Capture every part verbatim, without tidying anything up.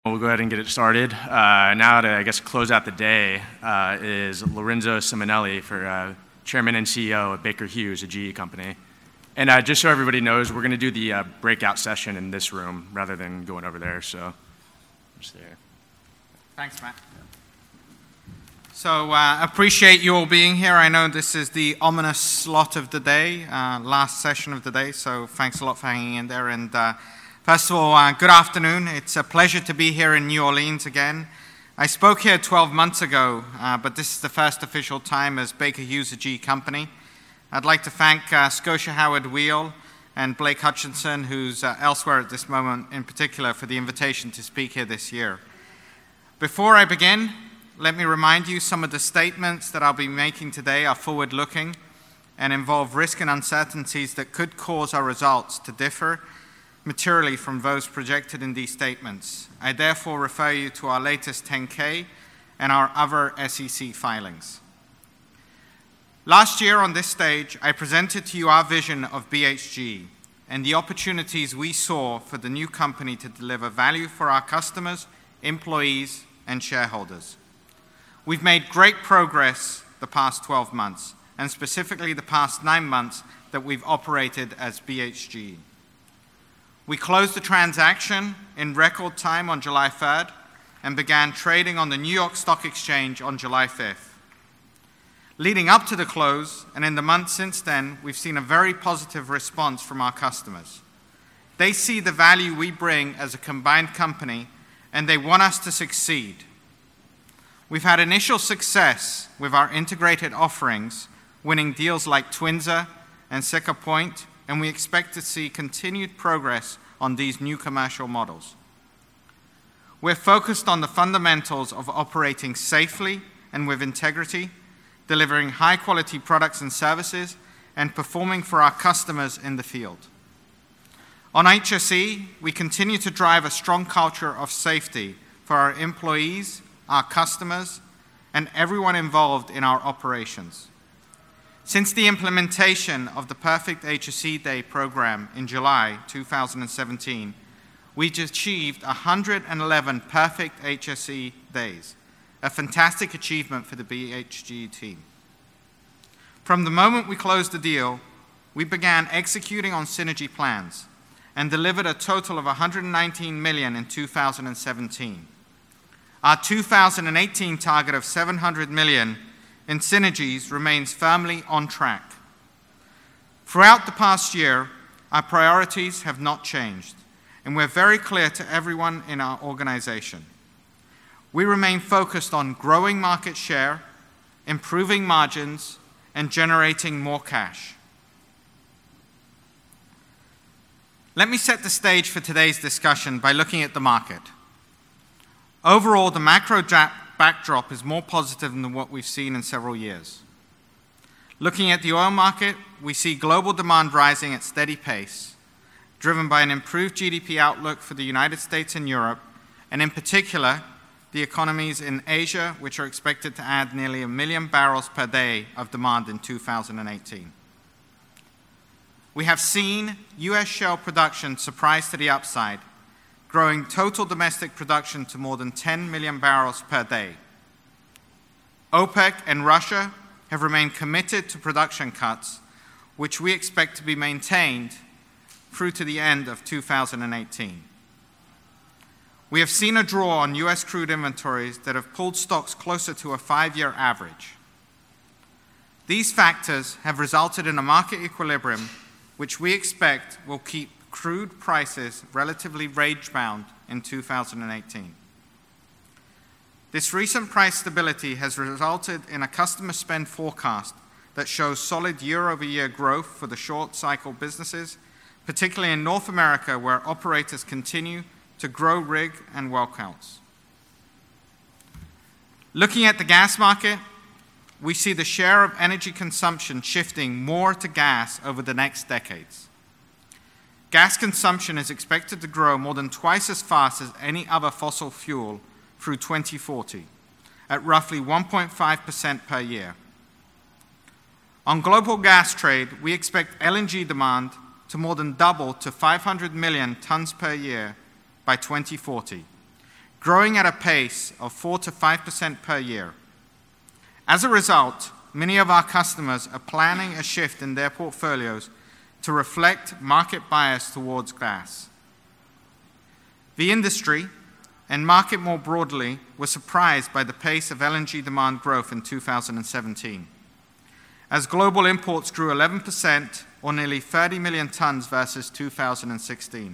We'll go ahead and get it started. Uh, now to, I guess, close out the day uh, is Lorenzo Simonelli, for uh, Chairman and C E O of Baker Hughes, a G E company. And uh, just so everybody knows, we're going to do the uh, breakout session in this room rather than going over there. So, just there. Thanks, Matt. So, uh, appreciate you all being here. I know this is the ominous slot of the day, uh, last session of the day. So, thanks a lot for hanging in there. And uh, First of all, uh, good afternoon. It's a pleasure to be here in New Orleans again. I spoke here twelve months ago, uh, but this is the first official time as Baker Hughes, a G E company. I'd like to thank uh, Scotia Howard Weil and Blake Hutchinson, who's uh, elsewhere at this moment in particular, for the invitation to speak here this year. Before I begin, let me remind you some of the statements that I'll be making today are forward-looking and involve risk and uncertainties that could cause our results to differ materially from those projected in these statements. I therefore refer you to our latest ten K and our other S E C filings. Last year on this stage, I presented to you our vision of B H G and the opportunities we saw for the new company to deliver value for our customers, employees, and shareholders. We've made great progress the past twelve months, and specifically the past nine months that we've operated as B H G. We closed the transaction in record time on July third and began trading on the New York Stock Exchange on July fifth. Leading up to the close, and in the months since then, we've seen a very positive response from our customers. They see the value we bring as a combined company, and they want us to succeed. We've had initial success with our integrated offerings, winning deals like Twinza and Siccar Point, and we expect to see continued progress on these new commercial models. We're focused on the fundamentals of operating safely and with integrity, delivering high-quality products and services, and performing for our customers in the field. On H S E, we continue to drive a strong culture of safety for our employees, our customers, and everyone involved in our operations. Since the implementation of the Perfect H S E Day program in July two thousand seventeen, we've achieved one hundred eleven perfect H S E days, a fantastic achievement for the B H G team. From the moment we closed the deal, we began executing on synergy plans and delivered a total of one hundred nineteen million dollars in two thousand seventeen. Our two thousand eighteen target of seven hundred million dollars in synergies remains firmly on track. Throughout the past year, our priorities have not changed, and we're very clear to everyone in our organization. We remain focused on growing market share, improving margins, and generating more cash. Let me set the stage for today's discussion by looking at the market. Overall, the macro dra- backdrop is more positive than what we've seen in several years. Looking at the oil market, we see global demand rising at steady pace, driven by an improved G D P outlook for the United States and Europe, and in particular, the economies in Asia, which are expected to add nearly a million barrels per day of demand in two thousand eighteen. We have seen U S shale production surprise to the upside, growing total domestic production to more than ten million barrels per day. OPEC and Russia have remained committed to production cuts, which we expect to be maintained through to the end of two thousand eighteen. We have seen a draw on U S crude inventories that have pulled stocks closer to a five-year average. These factors have resulted in a market equilibrium, which we expect will keep crude prices relatively range-bound in two thousand eighteen. This recent price stability has resulted in a customer spend forecast that shows solid year-over-year growth for the short-cycle businesses, particularly in North America, where operators continue to grow rig and well counts. Looking at the gas market, we see the share of energy consumption shifting more to gas over the next decades. Gas consumption is expected to grow more than twice as fast as any other fossil fuel through twenty forty, at roughly one point five percent per year. On global gas trade, we expect L N G demand to more than double to five hundred million tons per year by twenty forty, growing at a pace of four to five percent per year. As a result, many of our customers are planning a shift in their portfolios to reflect market bias towards gas. The industry and market more broadly were surprised by the pace of L N G demand growth in two thousand seventeen, as global imports grew eleven percent, or nearly thirty million tons versus two thousand sixteen.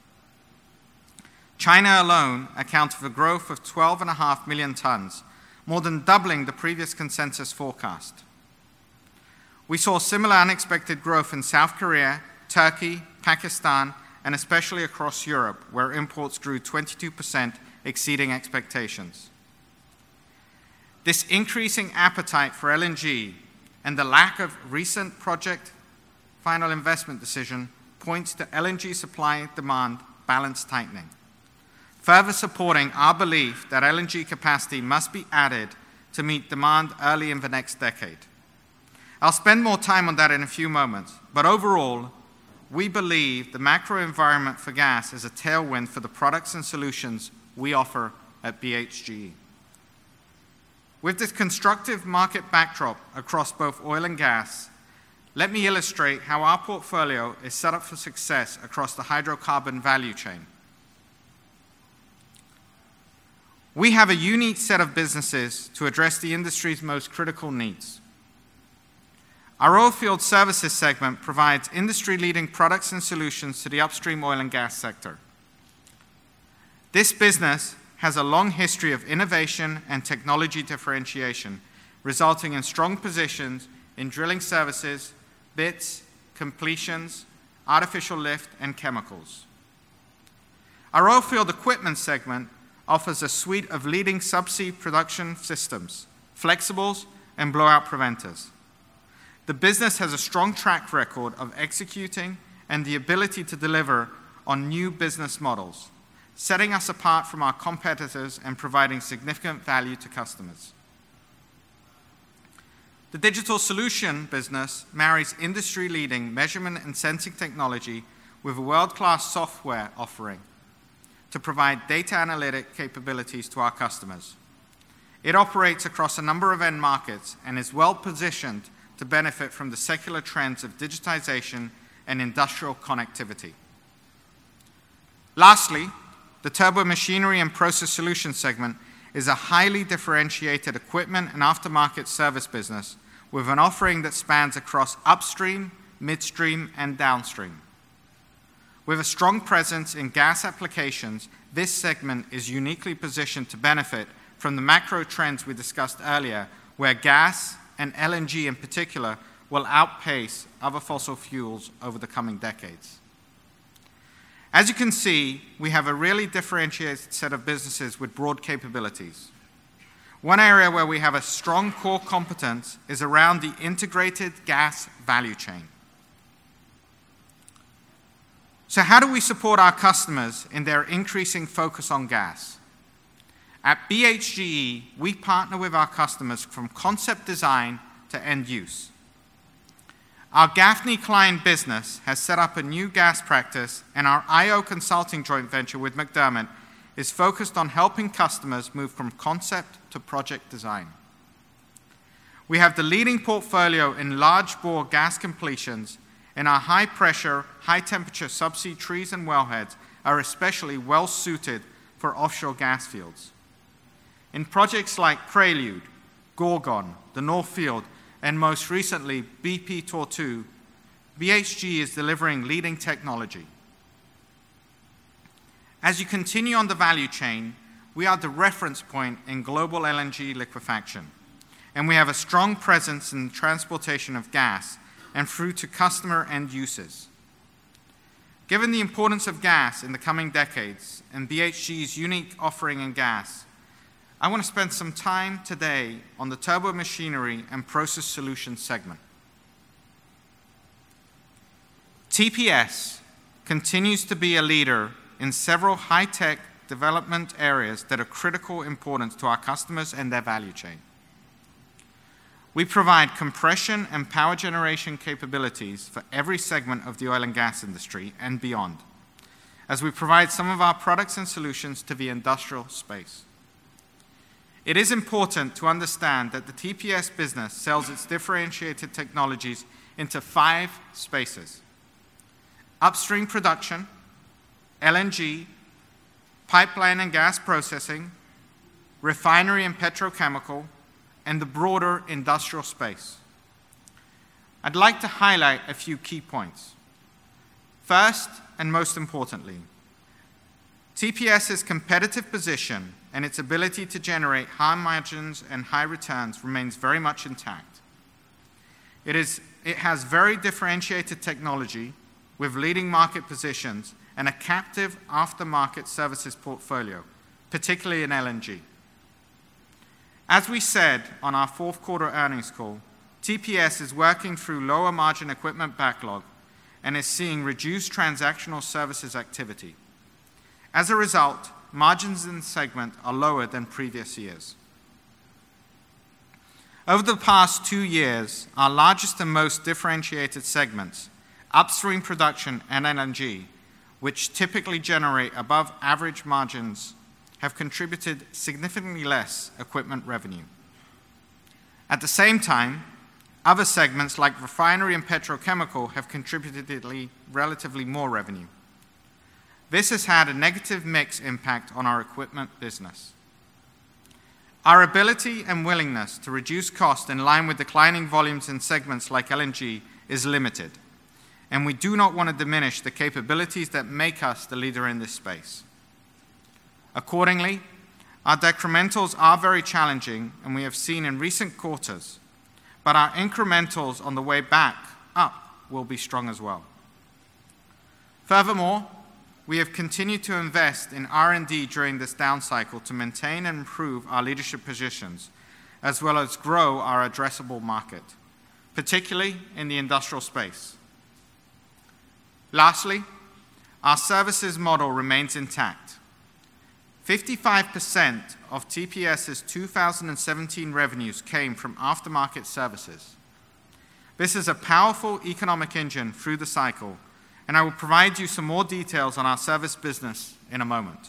China alone accounted for growth of twelve point five million tons, more than doubling the previous consensus forecast. We saw similar unexpected growth in South Korea, Turkey, Pakistan, and especially across Europe, where imports grew twenty-two percent, exceeding expectations. This increasing appetite for L N G and the lack of recent project final investment decision points to L N G supply-demand balance tightening, further supporting our belief that L N G capacity must be added to meet demand early in the next decade. I'll spend more time on that in a few moments, but overall, we believe the macro environment for gas is a tailwind for the products and solutions we offer at B H G E. With this constructive market backdrop across both oil and gas, let me illustrate how our portfolio is set up for success across the hydrocarbon value chain. We have a unique set of businesses to address the industry's most critical needs. Our Oilfield Services segment provides industry-leading products and solutions to the upstream oil and gas sector. This business has a long history of innovation and technology differentiation, resulting in strong positions in drilling services, bits, completions, artificial lift, and chemicals. Our Oilfield Equipment segment offers a suite of leading subsea production systems, flexibles, and blowout preventers. The business has a strong track record of executing and the ability to deliver on new business models, setting us apart from our competitors and providing significant value to customers. The Digital Solution business marries industry-leading measurement and sensing technology with a world-class software offering to provide data analytic capabilities to our customers. It operates across a number of end markets and is well-positioned to benefit from the secular trends of digitization and industrial connectivity. Lastly, the Turbo Machinery and Process Solutions segment is a highly differentiated equipment and aftermarket service business with an offering that spans across upstream, midstream, and downstream. With a strong presence in gas applications, this segment is uniquely positioned to benefit from the macro trends we discussed earlier, where gas and L N G in particular will outpace other fossil fuels over the coming decades. As you can see, we have a really differentiated set of businesses with broad capabilities. One area where we have a strong core competence is around the integrated gas value chain. So how do we support our customers in their increasing focus on gas? At B H G E, we partner with our customers from concept design to end use. Our Gaffney Klein business has set up a new gas practice, and our I O Consulting joint venture with McDermott is focused on helping customers move from concept to project design. We have the leading portfolio in large bore gas completions, and our high pressure, high temperature subsea trees and wellheads are especially well suited for offshore gas fields. In projects like Prelude, Gorgon, the North Field, and most recently B P Tortue, B H G is delivering leading technology. As you continue on the value chain, we are the reference point in global L N G liquefaction, and we have a strong presence in the transportation of gas and through to customer end uses. Given the importance of gas in the coming decades and B H G's unique offering in gas, I want to spend some time today on the Turbo Machinery and Process Solutions segment. T P S continues to be a leader in several high-tech development areas that are critical importance to our customers and their value chain. We provide compression and power generation capabilities for every segment of the oil and gas industry and beyond. as we provide some of our products and solutions to the industrial space. It is important to understand that the T P S business sells its differentiated technologies into five spaces: upstream production, L N G, pipeline and gas processing, refinery and petrochemical, and the broader industrial space. I'd like to highlight a few key points. First, and most importantly, TPS's competitive position and its ability to generate high margins and high returns remains very much intact. It is, it has very differentiated technology with leading market positions and a captive aftermarket services portfolio, particularly in L N G. As we said on our fourth quarter earnings call, T P S is working through lower margin equipment backlog and is seeing reduced transactional services activity. As a result, margins in the segment are lower than previous years. Over the past two years, our largest and most differentiated segments, upstream production and L N G, which typically generate above average margins, have contributed significantly less equipment revenue. At the same time, other segments like refinery and petrochemical have contributed relatively more revenue. This has had a negative mix impact on our equipment business. Our ability and willingness to reduce cost in line with declining volumes in segments like L N G is limited, and we do not want to diminish the capabilities that make us the leader in this space. Accordingly, our decrementals are very challenging, and we have seen in recent quarters, but our incrementals on the way back up will be strong as well. Furthermore, we have continued to invest in R and D during this down cycle to maintain and improve our leadership positions, as well as grow our addressable market, particularly in the industrial space. Lastly, our services model remains intact. fifty-five percent of T P S's two thousand seventeen revenues came from aftermarket services. This is a powerful economic engine through the cycle, and I will provide you some more details on our service business in a moment.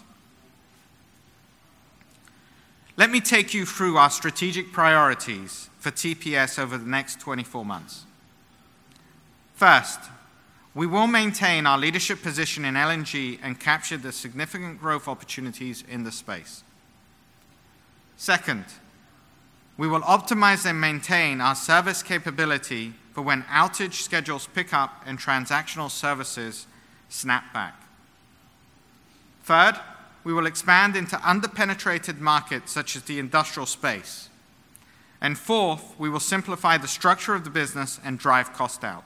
Let me take you through our strategic priorities for T P S over the next twenty-four months. First, we will maintain our leadership position in L N G and capture the significant growth opportunities in the space. Second, we will optimize and maintain our service capability for when outage schedules pick up and transactional services snap back. Third, we will expand into underpenetrated markets such as the industrial space. And fourth, we will simplify the structure of the business and drive cost out.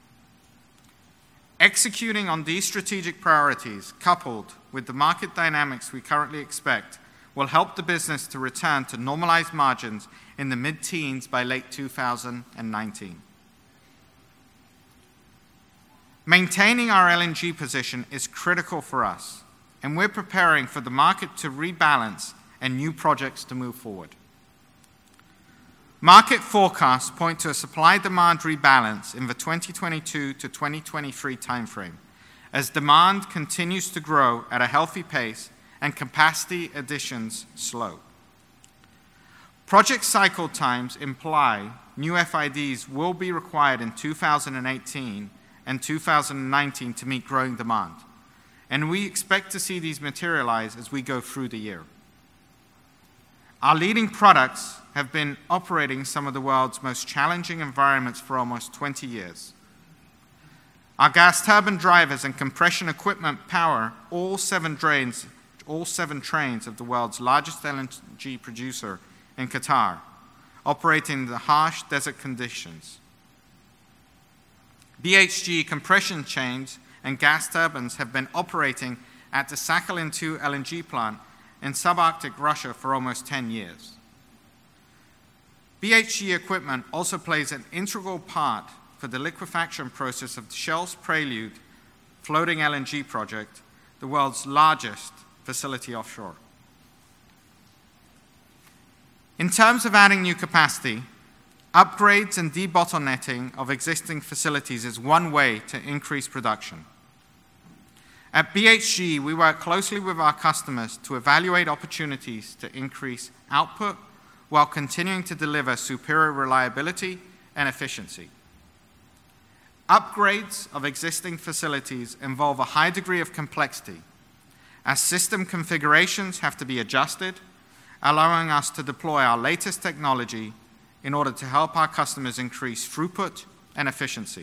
Executing on these strategic priorities, coupled with the market dynamics we currently expect, will help the business to return to normalized margins in the mid-teens by late two thousand nineteen. Maintaining our L N G position is critical for us, and we're preparing for the market to rebalance and new projects to move forward. Market forecasts point to a supply-demand rebalance in the twenty twenty-two to twenty twenty-three timeframe, as demand continues to grow at a healthy pace and capacity additions slow. Project cycle times imply new F I Ds will be required in two thousand eighteen and two thousand nineteen to meet growing demand, and we expect to see these materialize as we go through the year. Our leading products have been operating some of the world's most challenging environments for almost twenty years. Our gas turbine drivers and compression equipment power all seven trains, all seven trains of the world's largest L N G producer in Qatar, operating in the harsh desert conditions. B H G compression chains and gas turbines have been operating at the Sakhalin two L N G plant in subarctic Russia for almost ten years. B H G equipment also plays an integral part for the liquefaction process of Shell's Prelude floating L N G project, the world's largest facility offshore. In terms of adding new capacity, upgrades and debottlenecking of existing facilities is one way to increase production. At B H G, we work closely with our customers to evaluate opportunities to increase output while continuing to deliver superior reliability and efficiency. Upgrades of existing facilities involve a high degree of complexity, as system configurations have to be adjusted, allowing us to deploy our latest technology in order to help our customers increase throughput and efficiency.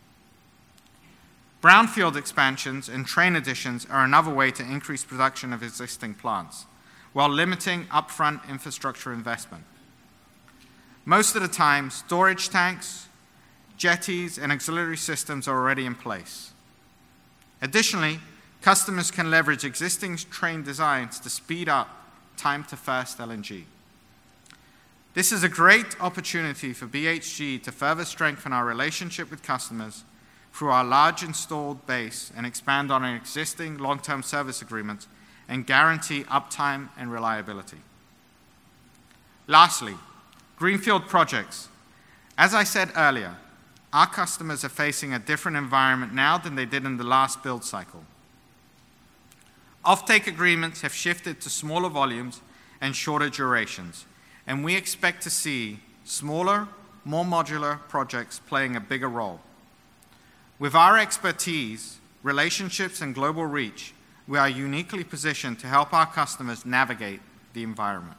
Brownfield expansions and train additions are another way to increase production of existing plants, while limiting upfront infrastructure investment. Most of the time, storage tanks, jetties, and auxiliary systems are already in place. Additionally, customers can leverage existing train designs to speed up time to first L N G. This is a great opportunity for B H G to further strengthen our relationship with customers through our large installed base and expand on our existing long-term service agreements and guarantee uptime and reliability. Lastly, greenfield projects. As I said earlier, our customers are facing a different environment now than they did in the last build cycle. Offtake agreements have shifted to smaller volumes and shorter durations, and we expect to see smaller, more modular projects playing a bigger role. With our expertise, relationships, and global reach, we are uniquely positioned to help our customers navigate the environment.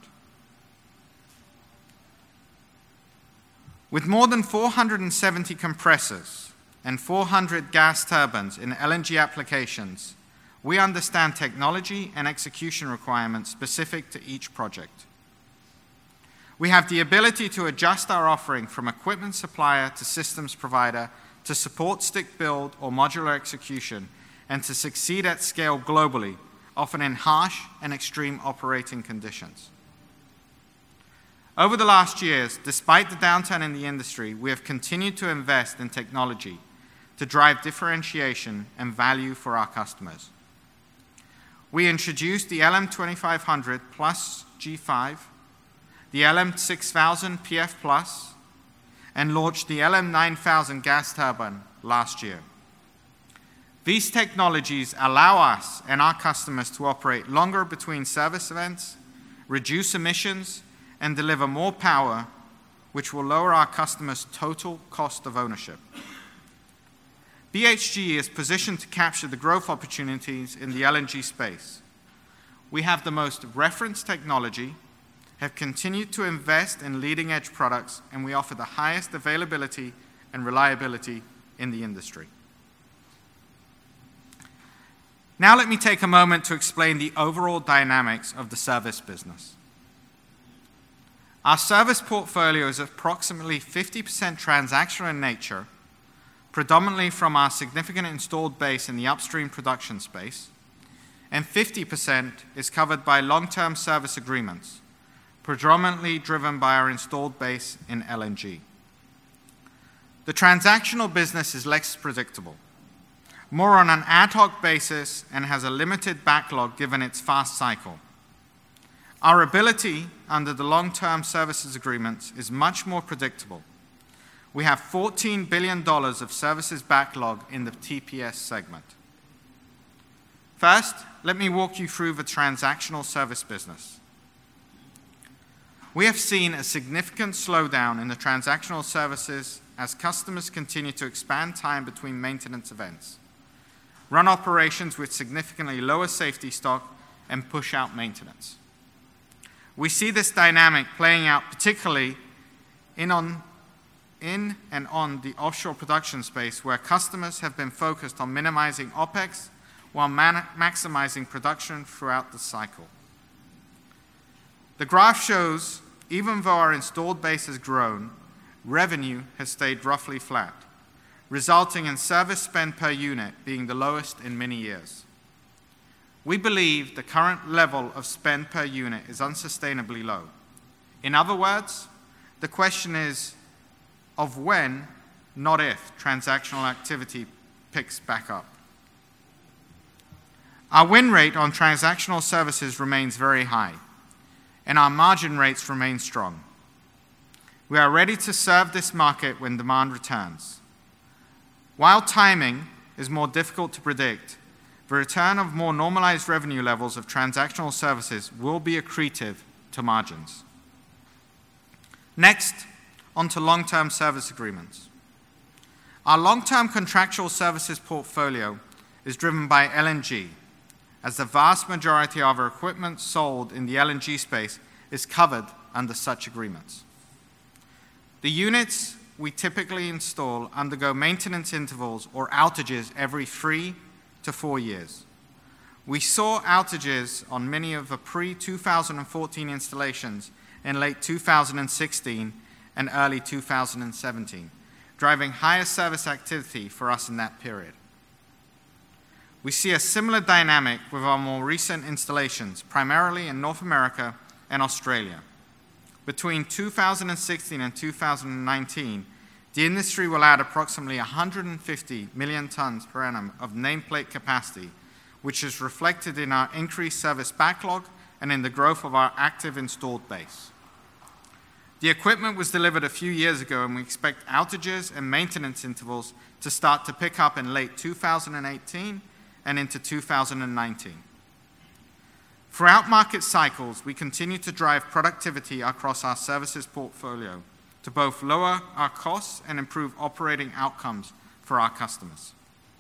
With more than four hundred seventy compressors and four hundred gas turbines in L N G applications, we understand technology and execution requirements specific to each project. We have the ability to adjust our offering from equipment supplier to systems provider to support stick build or modular execution and to succeed at scale globally, often in harsh and extreme operating conditions. Over the last years, despite the downturn in the industry, we have continued to invest in technology to drive differentiation and value for our customers. We introduced the L M twenty-five hundred plus G five, the L M six thousand P F plus, and launched the L M nine thousand gas turbine last year. These technologies allow us and our customers to operate longer between service events, reduce emissions, and deliver more power, which will lower our customers' total cost of ownership. B H G is positioned to capture the growth opportunities in the L N G space. We have the most referenced technology, have continued to invest in leading-edge products, and we offer the highest availability and reliability in the industry. Now let me take a moment to explain the overall dynamics of the service business. Our service portfolio is approximately fifty percent transactional in nature, predominantly from our significant installed base in the upstream production space, and fifty percent is covered by long-term service agreements, predominantly driven by our installed base in L N G. The transactional business is less predictable, more on an ad hoc basis, and has a limited backlog given its fast cycle. Our ability under the long-term services agreements is much more predictable. We have fourteen billion dollars of services backlog in the T P S segment. First, let me walk you through the transactional service business. We have seen a significant slowdown in the transactional services as customers continue to expand time between maintenance events, run operations with significantly lower safety stock, and push out maintenance. We see this dynamic playing out particularly in, on, in and on the offshore production space, where customers have been focused on minimizing OpEx while man- maximizing production throughout the cycle. The graph shows, even though our installed base has grown, revenue has stayed roughly flat, resulting in service spend per unit being the lowest in many years. We believe the current level of spend per unit is unsustainably low. In other words, the question is of when, not if, transactional activity picks back up. Our win rate on transactional services remains very high, and our margin rates remain strong. We are ready to serve this market when demand returns. While timing is more difficult to predict, the return of more normalized revenue levels of transactional services will be accretive to margins. Next, on to long-term service agreements. Our long-term contractual services portfolio is driven by L N G, as the vast majority of our equipment sold in the L N G space is covered under such agreements. The units we typically install undergo maintenance intervals or outages every three to four years. We saw outages on many of the pre two thousand fourteen installations in late two thousand sixteen and early two thousand seventeen, driving higher service activity for us in that period. We see a similar dynamic with our more recent installations, primarily in North America and Australia. Between two thousand sixteen and two thousand nineteen, the industry will add approximately one hundred fifty million tons per annum of nameplate capacity, which is reflected in our increased service backlog and in the growth of our active installed base. The equipment was delivered a few years ago, and we expect outages and maintenance intervals to start to pick up in late two thousand eighteen and into two thousand nineteen. Throughout market cycles, we continue to drive productivity across our services portfolio to both lower our costs and improve operating outcomes for our customers.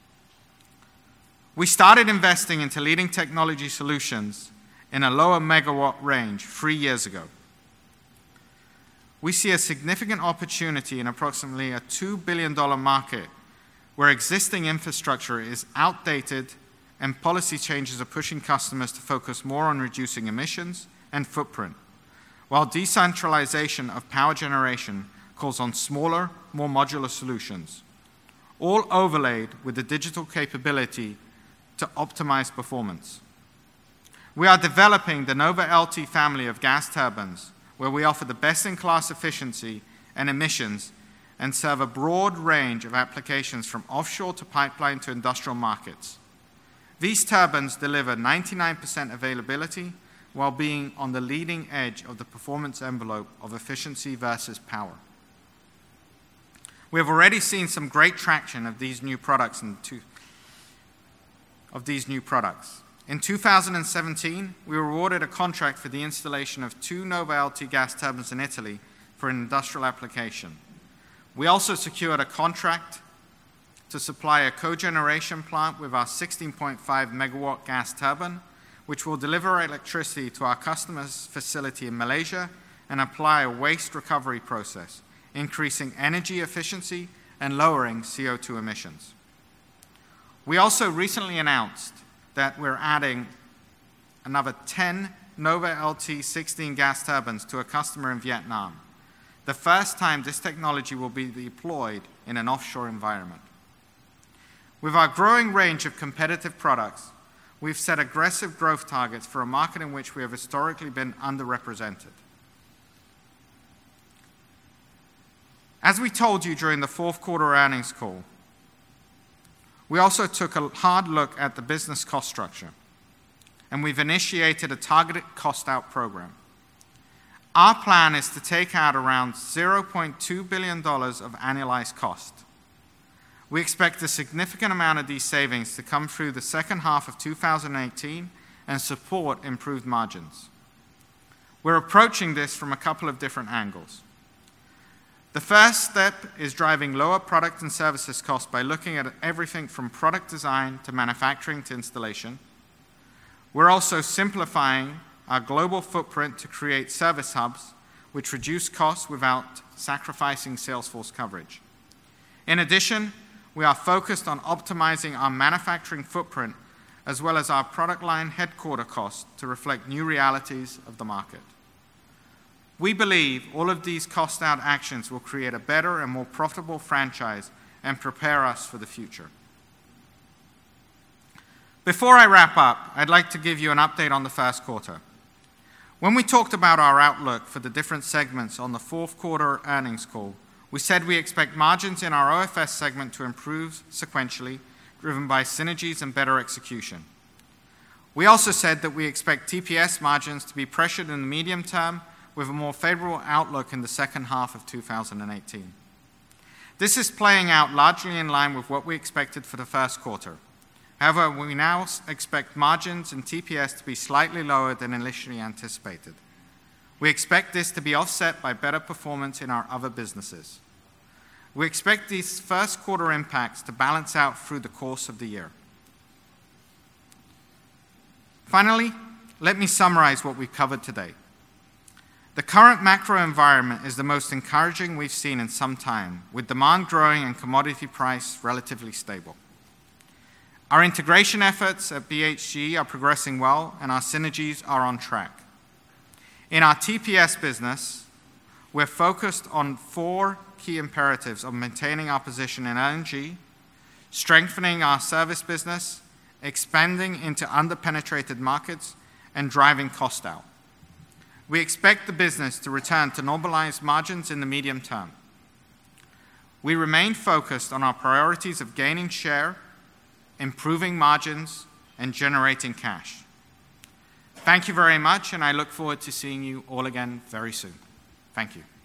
We started investing into leading technology solutions in a lower megawatt range three years ago. We see a significant opportunity in approximately a two billion dollars market where existing infrastructure is outdated and policy changes are pushing customers to focus more on reducing emissions and footprint, while decentralization of power generation calls on smaller, more modular solutions, all overlaid with the digital capability to optimize performance. We are developing the Nova L T family of gas turbines, where we offer the best-in-class efficiency and emissions and serve a broad range of applications from offshore to pipeline to industrial markets. These turbines deliver ninety-nine percent availability while being on the leading edge of the performance envelope of efficiency versus power. We have already seen some great traction of these new products in two, of these new products. In two thousand seventeen, we were awarded a contract for the installation of two Nova L T gas turbines in Italy for an industrial application. We also secured a contract to supply a cogeneration plant with our sixteen point five megawatt gas turbine, which will deliver electricity to our customer's facility in Malaysia and apply a waste recovery process, increasing energy efficiency and lowering C O two emissions. We also recently announced that we're adding another ten Nova L T sixteen gas turbines to a customer in Vietnam, the first time this technology will be deployed in an offshore environment. With our growing range of competitive products, we've set aggressive growth targets for a market in which we have historically been underrepresented. As we told you during the fourth quarter earnings call, we also took a hard look at the business cost structure, and we've initiated a targeted cost-out program. Our plan is to take out around zero point two billion dollars of annualized cost. We expect a significant amount of these savings to come through the second half of two thousand eighteen and support improved margins. We're approaching this from a couple of different angles. The first step is driving lower product and services costs by looking at everything from product design to manufacturing to installation. We're also simplifying our global footprint to create service hubs, which reduce costs without sacrificing sales force coverage. In addition, we are focused on optimizing our manufacturing footprint as well as our product line headquarter costs to reflect new realities of the market. We believe all of these cost-out actions will create a better and more profitable franchise and prepare us for the future. Before I wrap up, I'd like to give you an update on the first quarter. When we talked about our outlook for the different segments on the fourth quarter earnings call, we said we expect margins in our O F S segment to improve sequentially, driven by synergies and better execution. We also said that we expect T P S margins to be pressured in the medium term with a more favorable outlook in the second half of two thousand eighteen. This is playing out largely in line with what we expected for the first quarter. However, we now expect margins in T P S to be slightly lower than initially anticipated. We expect this to be offset by better performance in our other businesses. We expect these first quarter impacts to balance out through the course of the year. Finally, let me summarize what we've covered today. The current macro environment is the most encouraging we've seen in some time, with demand growing and commodity price relatively stable. Our integration efforts at B H G are progressing well, and our synergies are on track. In our T P S business, we're focused on four key imperatives of maintaining our position in L N G, strengthening our service business, expanding into underpenetrated markets, and driving cost out. We expect the business to return to normalized margins in the medium term. We remain focused on our priorities of gaining share, improving margins, and generating cash. Thank you very much, and I look forward to seeing you all again very soon. Thank you.